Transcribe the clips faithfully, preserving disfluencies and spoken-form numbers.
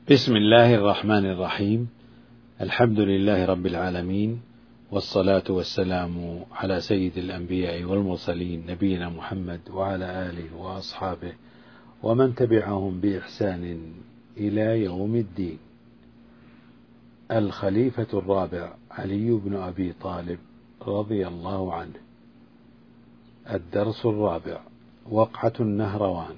بسم الله الرحمن الرحيم. الحمد لله رب العالمين، والصلاة والسلام على سيد الأنبياء والمرسلين نبينا محمد وعلى آله وأصحابه ومن تبعهم بإحسان إلى يوم الدين. الخليفة الرابع علي بن أبي طالب رضي الله عنه. الدرس الرابع: وقعة النهروان.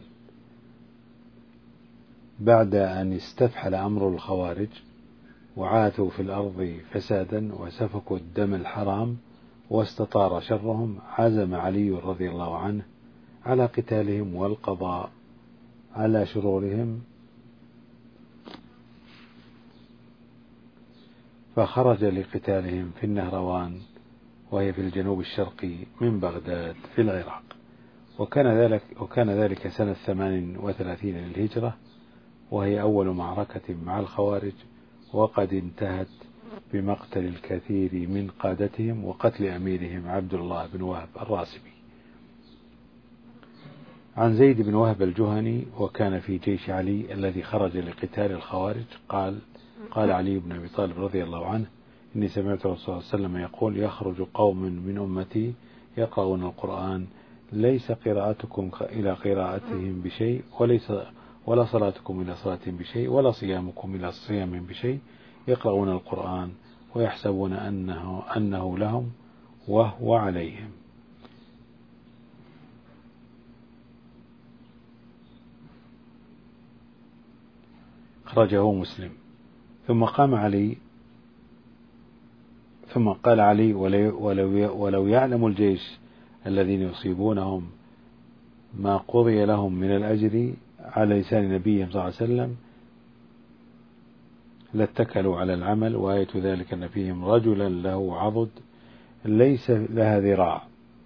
بعد أن استفحل أمر الخوارج وعاثوا في الأرض فسادا وسفكوا الدم الحرام واستطار شرهم، عزم علي رضي الله عنه على قتالهم والقضاء على شرورهم، فخرج لقتالهم في النهروان، وهي في الجنوب الشرقي من بغداد في العراق. وكان ذلك, وكان ذلك سنة ثمان وثلاثين للهجرة، وهي أول معركة مع الخوارج، وقد انتهت بمقتل الكثير من قادتهم وقتل أميرهم عبد الله بن وهب الراسبي. عن زيد بن وهب الجهني، وكان في جيش علي الذي خرج لقتال الخوارج، قال قال علي بن أبي طالب رضي الله عنه: إني سمعت الرسول صلى الله عليه وسلم يقول: يخرج قوم من أمتي يقرؤون القرآن، ليس قراءتكم إلى قراءتهم بشيء، وليس ولا صلاتكم إلى صلاة بشيء، ولا صيامكم إلى صيام بشيء، يقرؤون القرآن ويحسبون أنه, أنه لهم وهو عليهم. خرجه مسلم. ثم قام علي ثم قال علي: ولو, ولو, ولو يعلم الجيش الذين يصيبونهم ما قضي لهم من الأجر على لسان نبيهم صلى الله عليه وسلم لاتكلوا على العمل، وآية ذلك أن فيهم رجلا له عضد ليس لها ذراع،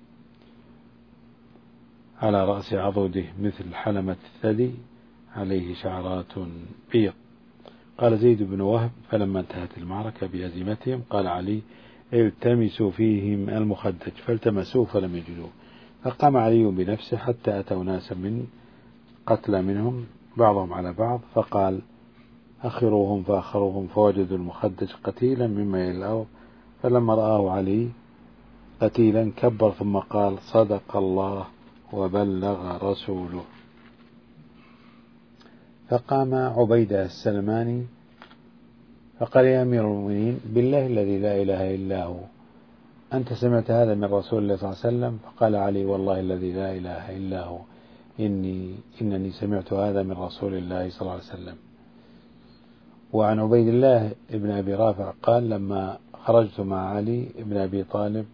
على رأس عضده مثل حلمة الثدي، عليه شعرات بيض. قال زيد بن وهب: فلما انتهت المعركة بهزيمتهم قال علي: التمسوا فيهم المخدج، فالتمسوه فلم يجدوه، فقام علي بنفسه حتى أتوا ناسا من قتل منهم بعضهم على بعض، فقال: أخروهم، فأخروهم، فوجدوا المخدج قتيلا مما يلي الأرض، فلما رآه علي قتيلا كبر ثم قال: صدق الله وبلغ رسوله. فقام عبيدة السلماني فقال: يا أمير المؤمنين، بالله الذي لا إله إلا هو، أنت سمعت هذا من رسول الله صلى الله عليه وسلم؟ فقال علي: والله الذي لا إله إلا هو، إني إنني سمعت هذا من رسول الله صلى الله عليه وسلم. وعن عبيد الله ابن أبي رافع قال: لما خرجت مع علي ابن أبي طالب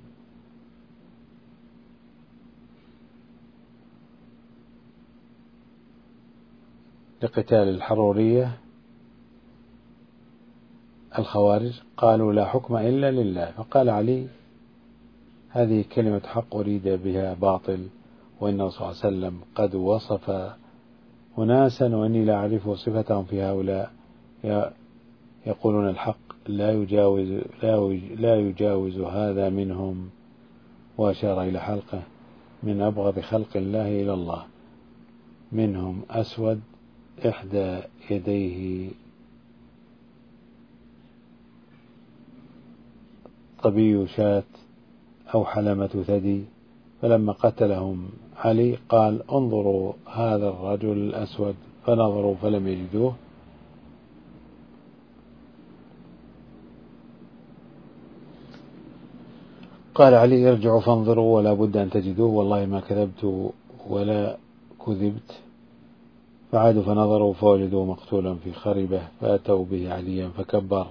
لقتال الحرورية الخوارج، قالوا: لا حكم إلا لله. فقال علي: هذه كلمة حق أريد بها باطل، وإن الرسول صلى الله عليه وسلم قد وصف أناسا وإني لا أعرف صفتهم في هؤلاء، يقولون الحق لا يجاوز, لا يجاوز هذا منهم. وأشار إلى حلقه: من أبغض خلق الله إلى الله، منهم أسود إحدى يديه طبي شاة أو حلمة ثدي. فلما قتلهم علي قال: انظروا هذا الرجل الأسود، فنظروا فلم يجدوه، قال علي: ارجعوا فانظروا ولا بد أن تجدوه، والله ما كذبت ولا كذبت. فعادوا فنظروا فوجدوا مقتولا في خربة، فأتوا به عليا فكبر.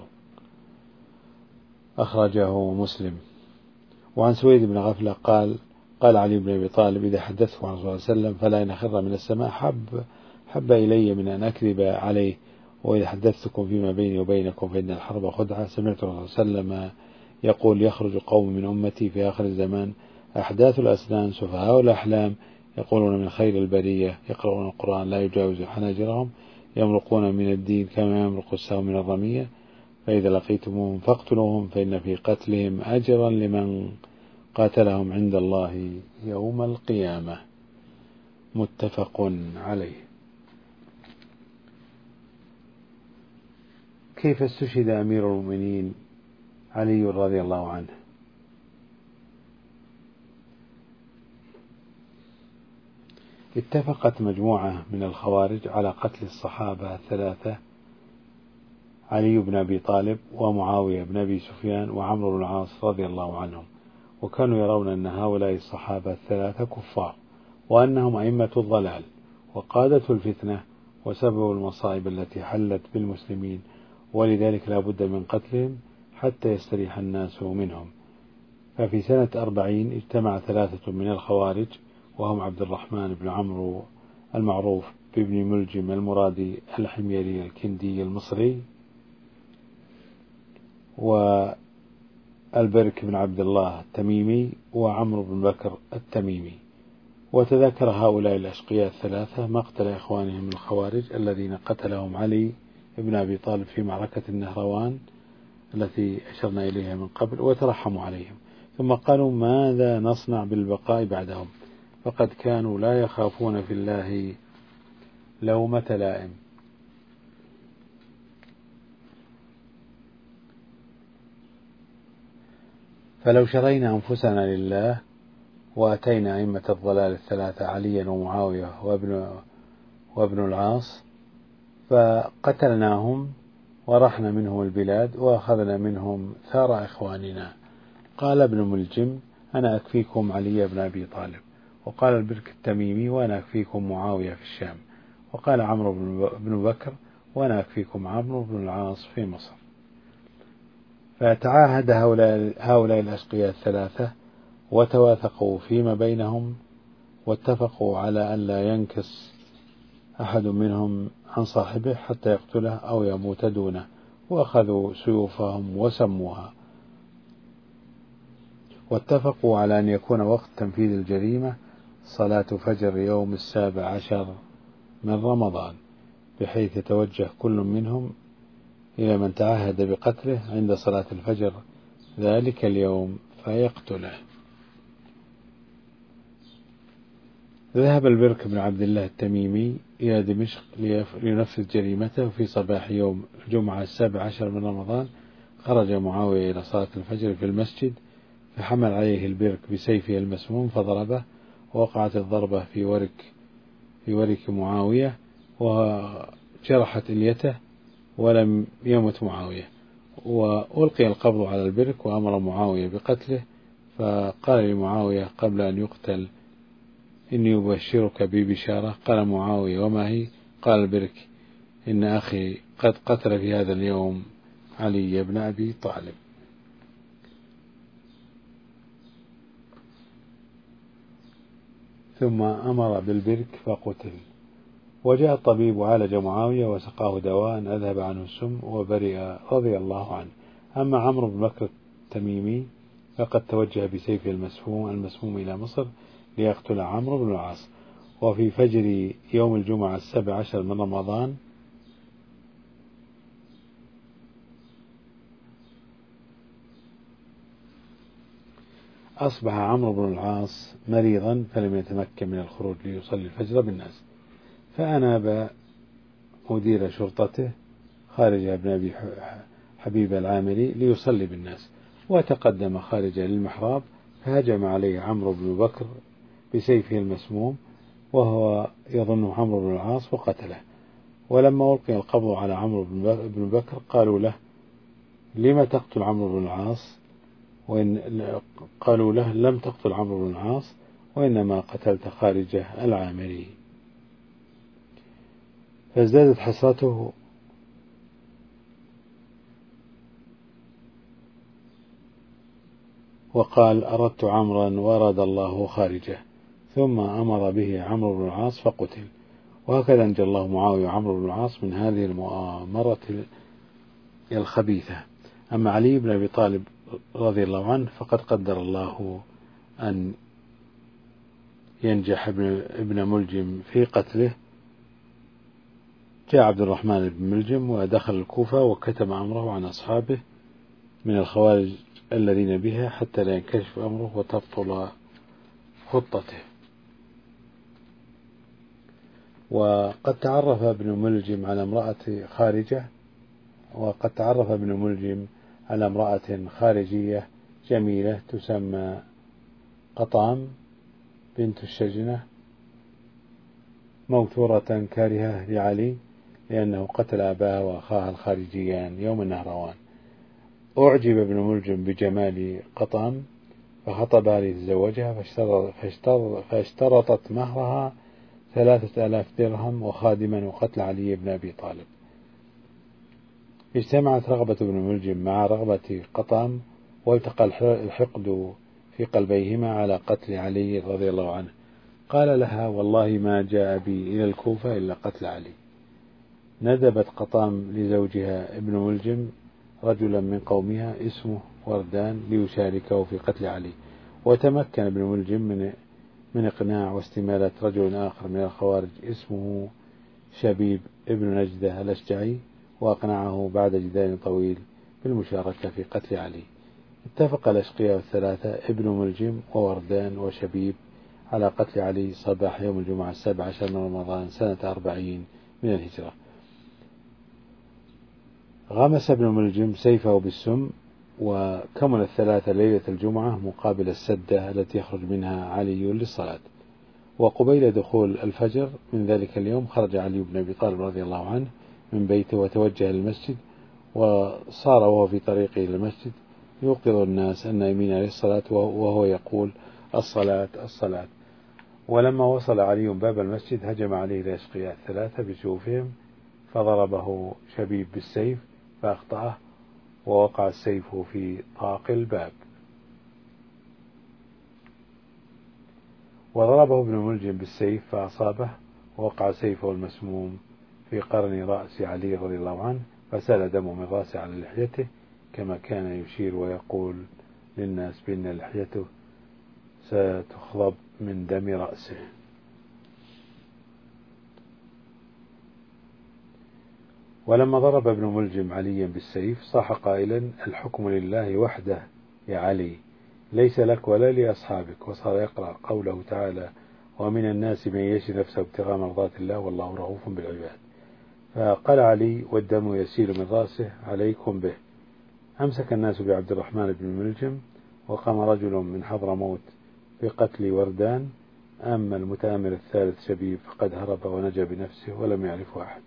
أخرجه مسلم. وعن سويد بن غفلة قال: قال علي بن أبي طالب: إذا حدثت عن رسول الله صلى الله عليه وسلم فلا إن خر من السماء حب حب إلي من أن أكذب عليه، وإذا حدثتكم فيما بيني وبينكم فإن الحرب خدعة. سمعت الرسول صلى الله عليه وسلم يقول: يخرج قوم من أمتي في آخر الزمان أحداث الأسنان سفهاء الأحلام، يقولون من خير البرية، يقرؤون القرآن لا يجاوز حناجرهم، يمرقون من الدين كما يمرق السهم من الرمية، فإذا لقيتموهم فاقتلوهم، فإن في قتلهم أجرا لمن قاتلهم عند الله يوم القيامة. متفق عليه. كيف استشهد أمير المؤمنين علي رضي الله عنه؟ اتفقت مجموعة من الخوارج على قتل الصحابة الثلاثة علي بن أبي طالب ومعاوية بن أبي سفيان وعمرو بن العاص رضي الله عنهم، وكانوا يرون أن هؤلاء الصحابة الثلاثة كفار، وأنهم أئمة الضلال وقادة الفتنة وسبب المصائب التي حلت بالمسلمين، ولذلك لا بد من قتلهم حتى يستريح الناس منهم. ففي سنة أربعين اجتمع ثلاثة من الخوارج، وهم عبد الرحمن بن عمرو المعروف بابن ملجم المرادي الحميري الكندي المصري، والبرك بن عبد الله التميمي، وعمرو بن بكر التميمي. وتذكر هؤلاء الأشقياء الثلاثة مقتل إخوانهم الخوارج الذين قتلهم علي بن أبي طالب في معركة النهروان التي أشرنا إليها من قبل، وترحموا عليهم، ثم قالوا ماذا نصنع بالبقاء بعدهم، فقد كانوا لا يخافون في الله لومة لائم. فلو شرينا أنفسنا لله وأتينا أئمة الضلال الثلاثة عليا ومعاوية وابن, وابن العاص فقتلناهم ورحنا منهم البلاد وأخذنا منهم ثار إخواننا. قال ابن ملجم أنا أكفيكم علي بن أبي طالب، وقال البرك التميمي وأنا أكفيكم معاوية في الشام، وقال عمرو بن بكر وأنا أكفيكم عمرو بن العاص في مصر. فتعاهد هؤلاء, هؤلاء الأشقياء الثلاثة وتواثقوا فيما بينهم، واتفقوا على أن لا ينكس أحد منهم عن صاحبه حتى يقتله أو يموت دونه، وأخذوا سيوفهم وسموها، واتفقوا على أن يكون وقت تنفيذ الجريمة صلاة فجر يوم السابع عشر من رمضان، بحيث يتوجه كل منهم إلى من تعهد بقتله عند صلاة الفجر ذلك اليوم فيقتله. ذهب البرك بن عبد الله التميمي إلى دمشق لينفذ جريمته في صباح يوم الجمعة السابع عشر من رمضان. خرج معاوية إلى صلاة الفجر في المسجد، فحمل عليه البرك بسيفه المسموم فضربه، ووقعت الضربة في ورك في ورك معاوية وجرحت إليته ولم يمت معاوية، وألقي القبض على البرك وأمر معاوية بقتله. فقال لمعاوية قبل أن يقتل إني أبشرك ببشارة. قال معاوية وما هي؟ قال البرك إن أخي قد قتل في هذا اليوم علي بن أبي طالب. ثم أمر بالبرك فقتل. وجاء الطبيب وعالج معاوية وسقاه دواء أذهب عنه السم وبرئ رضي الله عنه. أما عمرو بن بكر التميمي فقد توجه بسيفه المسموم المسموم إلى مصر ليقتل عمرو بن العاص. وفي فجر يوم الجمعة السابع عشر من رمضان أصبح عمرو بن العاص مريضا فلم يتمكن من الخروج ليصلي الفجر بالناس، فأناب مدير شرطته خارج بن أبي حبيب العامري ليصلي بالناس، وتقدم خارجا للمحراب فهجم عليه عمرو بن بكر بسيفه المسموم وهو يظن عمرو بن العاص وقتله. ولما ألقي القبض على عمرو بن بكر قالوا له لم تقتل عمرو بن العاص؟ وإن قالوا له لم تقتل عمرو بن العاص وإنما قتلت خارجه العامري. فازدادت حسرته وقال أردت عمرا وأراد الله خارجه، ثم أمر به عمرو بن العاص فقتل. وهكذا أنجى الله معاوية وعمرو بن العاص من هذه المؤامرة الخبيثة. أما علي بن أبي طالب رضي الله عنه فقد قدر الله أن ينجح ابن ملجم في قتله. جاء عبد الرحمن بن ملجم ودخل الكوفة وكتم أمره عن أصحابه من الخوارج الذين بها حتى لا ينكشف أمره وتبطل خطته. وقد تعرف ابن ملجم على امرأة خارجة وقد تعرف ابن ملجم على امرأة خارجية جميلة تسمى قطام بنت الشجنة موتورة كارهة لعلي لأنه قتل أباها وأخاها الخارجيان يوم النهروان. أعجب ابن ملجم بجمال قطام فخطبها ليتزوجها فاشترطت مهرها ثلاثة آلاف درهم وخادما وقتل علي بن أبي طالب. اجتمعت رغبة ابن ملجم مع رغبة قطام والتقى الحقد في قلبيهما على قتل علي رضي الله عنه. قال لها والله ما جاء بي إلى الكوفة إلا قتل علي. ندبت قطام لزوجها ابن ملجم رجلا من قومها اسمه وردان ليشاركه في قتل علي، وتمكن ابن ملجم من من إقناع واستمالة رجل آخر من الخوارج اسمه شبيب ابن نجدة الأشجعي، وأقنعه بعد جدال طويل بالمشاركة في قتل علي. اتفق الأشقياء الثلاثة ابن ملجم ووردان وشبيب على قتل علي صباح يوم الجمعة السابع عشر من رمضان سنة أربعين من الهجرة. غمس ابن ملجم سيفه بالسم، وكمل الثلاثة ليلة الجمعة مقابل السدة التي يخرج منها علي للصلاة. وقبيل دخول الفجر من ذلك اليوم خرج علي بن أبي طالب رضي الله عنه من بيته وتوجه للمسجد، وصار وهو في طريقه إلى المسجد يوقظ الناس النائمين للصلاة وهو يقول الصلاة الصلاة. ولما وصل علي باب المسجد هجم عليه الأشقياء الثلاثة بسيوفهم فضربه شبيب بالسيف فأخطأه ووقع السيف في طاق الباب. وضربه ابن ملجم بالسيف فأصابه ووقع سيفه المسموم في قرن رأس علي رضي الله عنه فسال دمه من رأسه على لحيته، كما كان يشير ويقول للناس بأن لحيته ستخضب من دم رأسه. ولما ضرب ابن ملجم عليا بالسيف صاح قائلا الحكم لله وحده يا علي ليس لك ولا لأصحابك، وصار يقرأ قوله تعالى ومن الناس من يشري نفسه ابتغاء مرضات الله والله رؤوف بالعباد. فقال علي والدم يسيل من رأسه عليكم به. أمسك الناس بعبد الرحمن بن ملجم، وقام رجل من حضرموت بقتل وردان، أما المتآمر الثالث شبيب فقد هرب ونجا بنفسه ولم يعرفه أحد.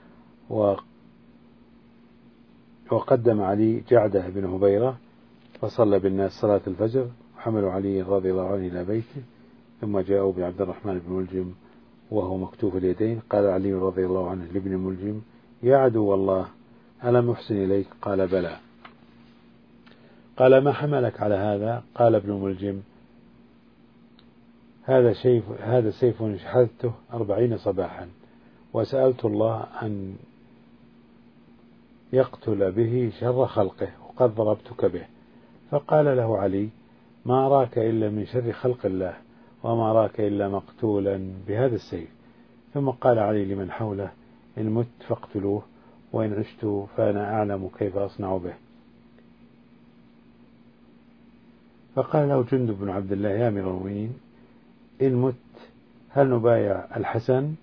وقدم علي جعده بن هبيرة فصلى بالناس صلاة الفجر، وحملوا علي رضي الله عنه إلى بيته، ثم جاءوا بعبد الرحمن بن ملجم وهو مكتوف اليدين. قال علي رضي الله عنه لابن ملجم يا عدو والله ألم أحسن إليك؟ قال بلى. قال ما حملك على هذا؟ قال ابن ملجم هذا سيف هذا سيف شحذته أربعين صباحا وسألت الله أن يقتل به شر خلقه وقد ضربتك به. فقال له علي ما أراك إلا من شر خلق الله وما أراك إلا مقتولا بهذا السيف. ثم قال علي لمن حوله إن مت فاقتلوه وإن عشت فأنا أعلم كيف أصنع به. فقال له جندب بن عبد الله يا أمير المؤمنين إن مت هل نبايع الحسن؟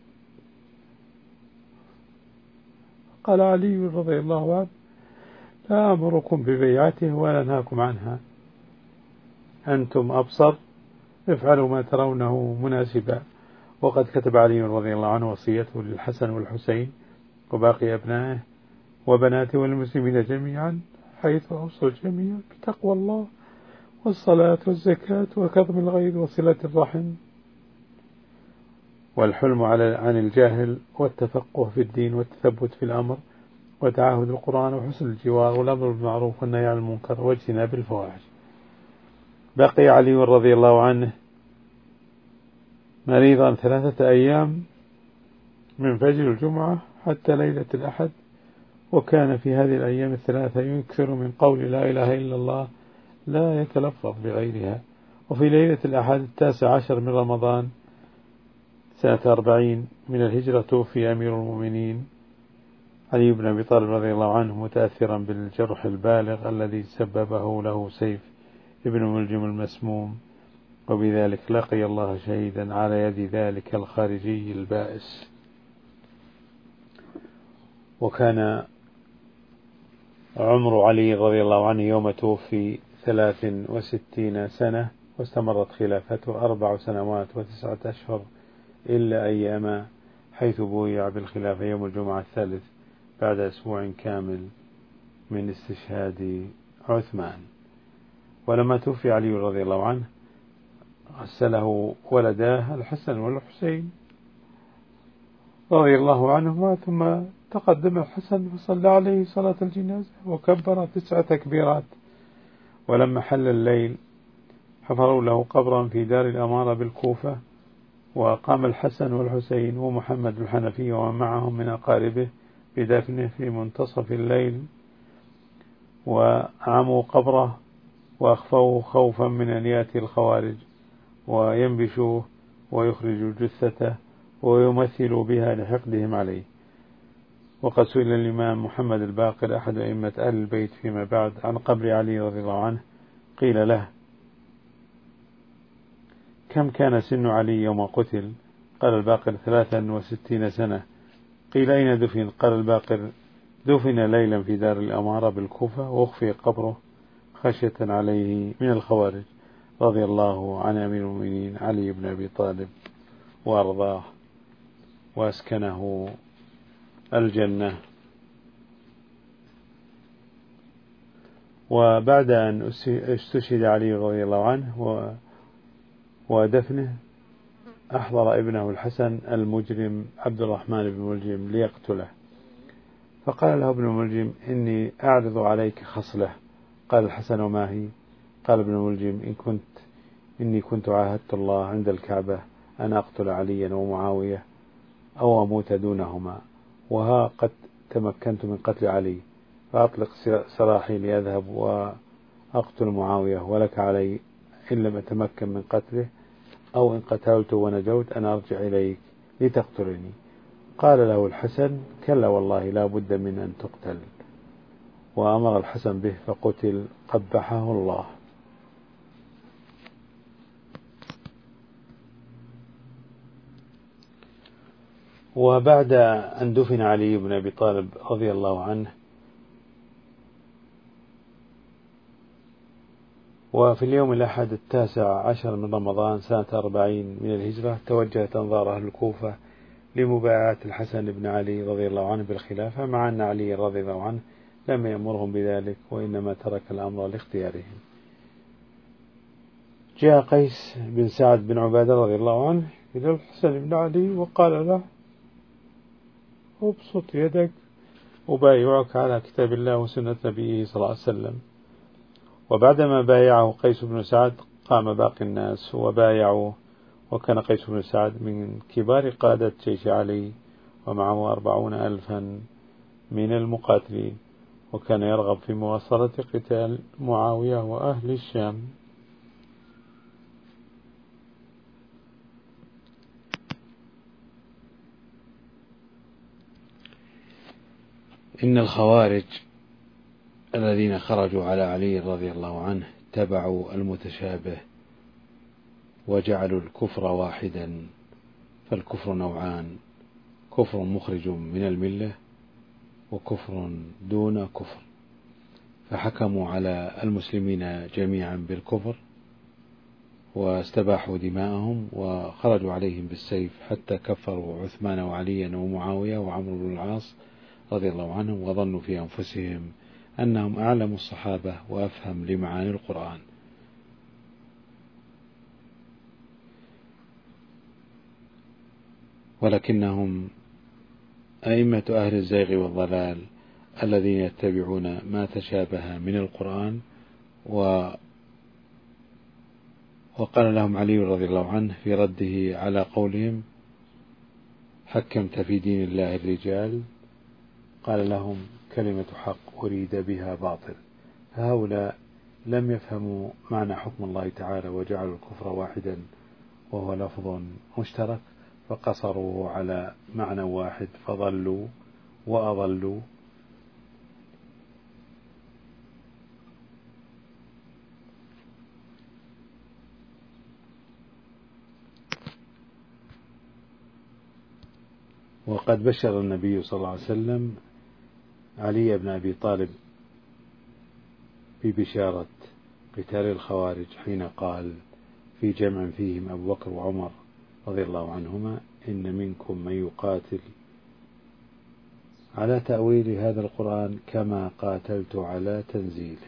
قال علي رضي الله عنه لا أمركم ببيعته ولا أنهاكم عنها، أنتم أبصر، افعلوا ما ترونه مناسبا. وقد كتب علي رضي الله عنه وصيته للحسن والحسين وباقي أبنائه وبناته والمسلمين جميعا حيث أوصوا الجميع بتقوى الله والصلاة والزكاة وكظم الغيظ وصلة الرحم والحلم على عن الجاهل والتفقه في الدين والتثبت في الأمر وتعاهد القرآن وحسن الجوار والأمر بالمعروف والنهي عن المنكر واجتناب الفواحش. بقي علي رضي الله عنه مريضا ثلاثة أيام من فجر الجمعة حتى ليلة الأحد، وكان في هذه الأيام الثلاثة يكثر من قول لا إله إلا الله لا يتلفظ بغيرها. وفي ليلة الأحد التاسع عشر من رمضان سنة أربعين من الهجرة توفي أمير المؤمنين علي بن أبي طالب رضي الله عنه متأثرا بالجرح البالغ الذي سببه له سيف ابن ملجم المسموم، وبذلك لقي الله شهيدا على يد ذلك الخارجي البائس. وكان عمر علي رضي الله عنه يوم توفي ثلاث وستين سنة، واستمرت خلافته أربع سنوات وتسعة أشهر إلا أيام حيث بويع بالخلافة يوم الجمعة الثالث بعد أسبوع كامل من استشهاد عثمان. ولما توفي علي رضي الله عنه غسله ولداه الحسن والحسين رضي الله عنهما، ثم تقدم الحسن فصلى عليه صلاة الجنازة وكبر تسع تكبيرات. ولما حل الليل حفروا له قبرا في دار الأمارة بالكوفة، وقام الحسن والحسين ومحمد الحنفي ومن معهم من أقاربه بدفنه في منتصف الليل، وعموا قبره وأخفوه خوفا من أن يأتي الخوارج وينبشوه ويخرجوا جثته ويمثلوا بها لحقدهم عليه. وقد سئل الإمام محمد الباقر أحد أئمة أهل البيت فيما بعد عن قبر علي رضي الله عنه، قيل له: كم كان سن علي يوم قتل؟ قال الباقر: ثلاثا وستين سنة. قيل: أين دفن؟ قال الباقر: دفن ليلا في دار الأمارة بالكوفة وأخفي قبره خشية عليه من الخوارج، رضي الله عن أمير المؤمنين علي بن أبي طالب وأرضاه وأسكنه الجنة. وبعد أن استشهد علي رضي الله عنه ودفنه أحضر ابنه الحسن المجرم عبد الرحمن بن ملجم ليقتله، فقال له ابن ملجم: إني أعرض عليك خصلة. قال الحسن: وما هي؟ قال ابن ملجم: إن كنت إني كنت عاهدت الله عند الكعبة أن أقتل عليا ومعاوية أو أموت دونهما، وها قد تمكنت من قتل علي، فأطلق سراحي لأذهب وأقتل معاوية، ولك علي إن لم أتمكن من قتله، أو إن قتلت ونجوت أن أرجع إليك لتقتلني. قال له الحسن: كلا والله لا بد من أن تقتل. وأمر الحسن به فقتل قبحه الله. وبعد أن دفن علي بن أبي طالب رضي الله عنه، وفي اليوم الأحد التاسع عشر من رمضان سنة أربعين من الهجرة، توجهت أنظار أهل الكوفة لمبايعة الحسن بن علي رضي الله عنه بالخلافة، مع أن علي رضي الله عنه لم يأمرهم بذلك، وإنما ترك الأمر لاختيارهم. جاء قيس بن سعد بن عبادة رضي الله عنه إلى الحسن بن علي وقال له: ابسط يدك أبايعك على كتاب الله وسنة نبيه صلى الله عليه وسلم. وبعدما بايعه قيس بن سعد قام باقي الناس وبايعوه، وكان قيس بن سعد من كبار قادة جيش علي، ومعه أربعون ألفا من المقاتلين، وكان يرغب في مواصلة قتال معاوية وأهل الشام. إن الخوارج الذين خرجوا على علي رضي الله عنه اتبعوا المتشابه وجعلوا الكفر واحدا، فالكفر نوعان: كفر مخرج من الملة وكفر دون كفر، فحكموا على المسلمين جميعا بالكفر واستباحوا دماءهم وخرجوا عليهم بالسيف، حتى كفروا عثمان وعليا ومعاوية وعمرو بن العاص رضي الله عنهم، وظنوا في أنفسهم أنهم أعلم الصحابة وأفهم لمعاني القرآن. ولكنهم أئمة أهل الزيغ والضلال الذين يتبعون ما تشابه من القرآن. و وقال لهم علي رضي الله عنه في رده على قولهم: حكمت في دين الله الرجال، قال لهم: كلمة حق أريد بها باطل. فهؤلاء لم يفهموا معنى حكم الله تعالى وجعلوا الكفر واحدا وهو لفظ مشترك، فقصروا على معنى واحد فضلوا وأضلوا. وقد بشر النبي صلى الله عليه وسلم علي بن أبي طالب ببشارة قتال الخوارج حين قال في جمع فيهم أبو بكر وعمر رضي الله عنهما: إن منكم من يقاتل على تأويل هذا القرآن كما قاتلت على تنزيله.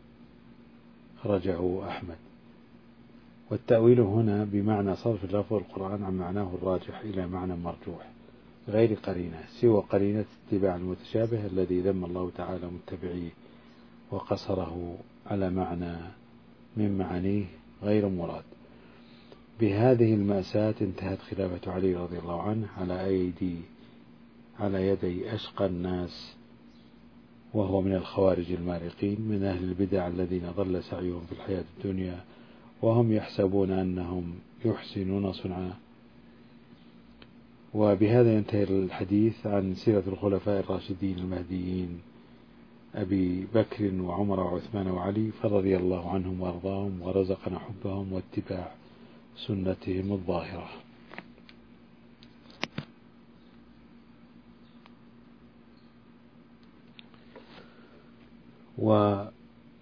خرجه أحمد. والتأويل هنا بمعنى صرف لفظ القرآن عن معناه الراجح إلى معنى مرجوح غير قرينة سوى قرينة اتباع المتشابه الذي ذم الله تعالى متبعيه وقصره على معنى من معانيه غير مراد. بهذه المأساة انتهت خلافة علي رضي الله عنه على أيدي على يدي أشقى الناس، وهو من الخوارج المارقين من أهل البدع الذين ضل سعيهم في الحياة الدنيا وهم يحسبون أنهم يحسنون صنعا. وبهذا ينتهي الحديث عن سيرة الخلفاء الراشدين المهديين أبي بكر وعمر وعثمان وعلي، فرضي الله عنهم وأرضاهم ورزقنا حبهم واتباع سنتهم الظاهرة. وعمل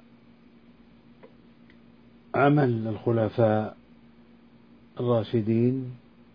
الخلفاء الراشدين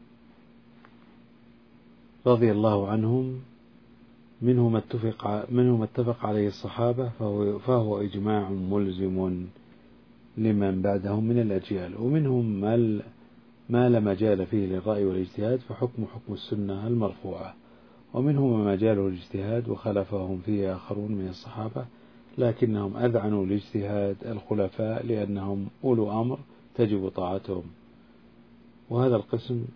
رضي الله عنهم منه ما اتفق منه ما اتفق عليه الصحابة فهو, فهو إجماع ملزم لمن بعدهم من الأجيال، ومنهم ما لا مجال فيه للرأي والاجتهاد فحكم حكم السنة المرفوعة، ومنهم ما مجاله الاجتهاد وخلفهم فيه آخرون من الصحابة لكنهم أذعنوا لاجتهاد الخلفاء لأنهم أولو أمر تجب طاعتهم. وهذا القسم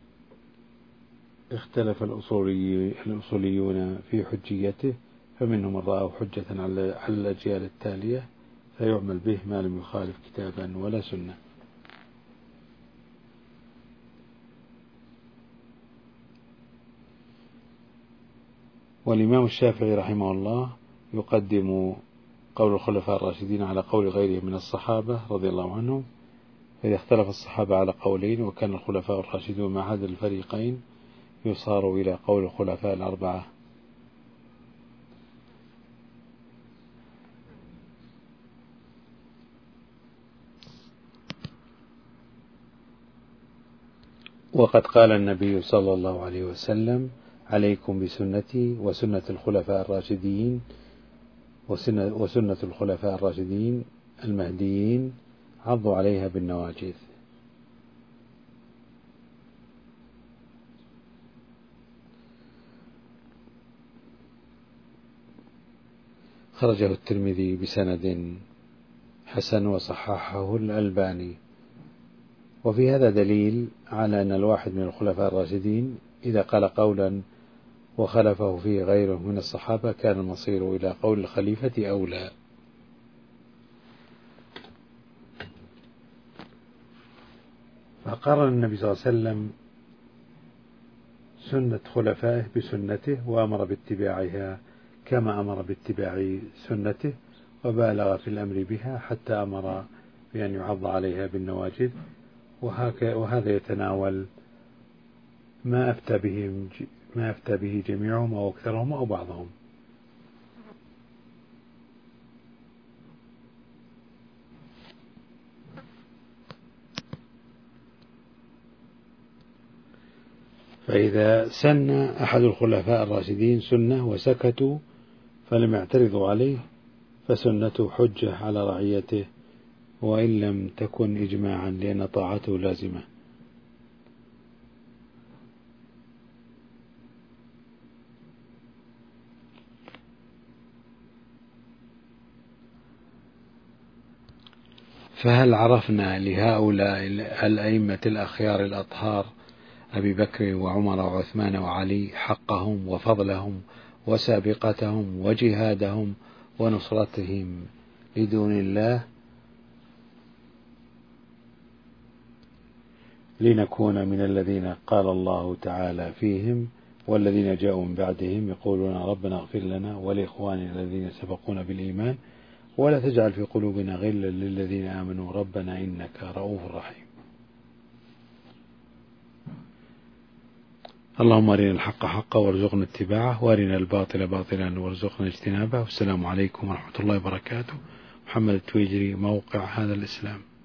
اختلف الأصوليون في حجيته، فمنهم من رأوا حجة على الأجيال التالية فيعمل به ما لم يخالف كتابا ولا سنة. والإمام الشافعي رحمه الله يقدم قول الخلفاء الراشدين على قول غيرهم من الصحابة رضي الله عنهم، فإذا اختلف الصحابة على قولين وكان الخلفاء الراشدون مع هذا الفريقين يصار إلى قول الخلفاء الأربعة. وقد قال النبي صلى الله عليه وسلم: عليكم بسنتي وسنة الخلفاء الراشدين وسنة, وسنة الخلفاء الراشدين المهديين عضوا عليها بالنواجذ. خرجه الترمذي بسند حسن وصححه الألباني. وفي هذا دليل على أن الواحد من الخلفاء الراشدين إذا قال قولا وخلفه فيه غيره من الصحابة كان المصير إلى قول الخليفة أولى. فقرن النبي صلى الله عليه وسلم سنة خلفائه بسنته وأمر باتباعها كما أمر باتباع سنته، وبالغ في الأمر بها حتى أمر بأن يعض عليها بالنواجذ. وهذا يتناول ما أفتى به ما أفتى به جميعهم أو أكثرهم أو بعضهم. فإذا سن أحد الخلفاء الراشدين سنة وسكتوا فلم يعترضوا عليه فسنته حجة على رعيته وإن لم تكن إجماعا لأن طاعته لازمة. فهل عرفنا لهؤلاء الأئمة الأخيار الأطهار أبي بكر وعمر وعثمان وعلي حقهم وفضلهم وسابقتهم وجهادهم ونصرتهم لدون الله لنكون من الذين قال الله تعالى فيهم: والذين جاءوا من بعدهم يقولون ربنا اغفر لنا ولإخواننا الذين سبقونا بالإيمان ولا تجعل في قلوبنا غلا للذين آمنوا ربنا إنك رؤوف رحيم. اللهم أرنا الحق حقا وارزقنا اتباعه وأرنا الباطل باطلا وارزقنا اجتنابه. والسلام عليكم ورحمة الله وبركاته، محمد التويجري، موقع هذا الإسلام.